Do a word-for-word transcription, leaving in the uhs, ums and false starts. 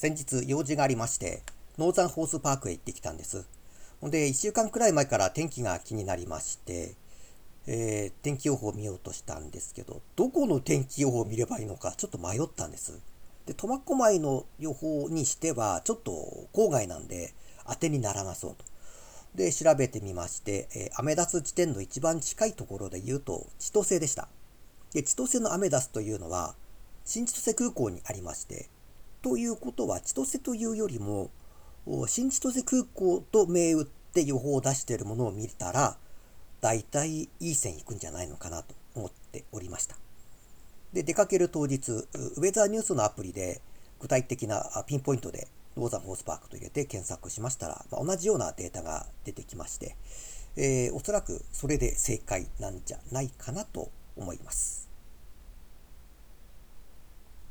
先日用事がありまして、ノーザンホースパークへ行ってきたんです。ほんで、いっしゅうかんくらい前から天気が気になりまして、えー天気予報を見ようとしたんですけど、どこの天気予報を見ればいいのかちょっと迷ったんです。で、苫小牧の予報にしては、ちょっと郊外なんで、当てにならなそうと。で、調べてみまして、えーアメダス地点の一番近いところで言うと、千歳でした。で、千歳のアメダスというのは、新千歳空港にありまして、ということは、千歳というよりも、新千歳空港と銘打って予報を出しているものを見たら、だいたいいい線いくんじゃないのかなと思っておりました。で、出かける当日、ウェザーニュースのアプリで具体的なピンポイントでノーザンホースパークと入れて検索しましたら、まあ、同じようなデータが出てきまして、えーおそらくそれで正解なんじゃないかなと思います。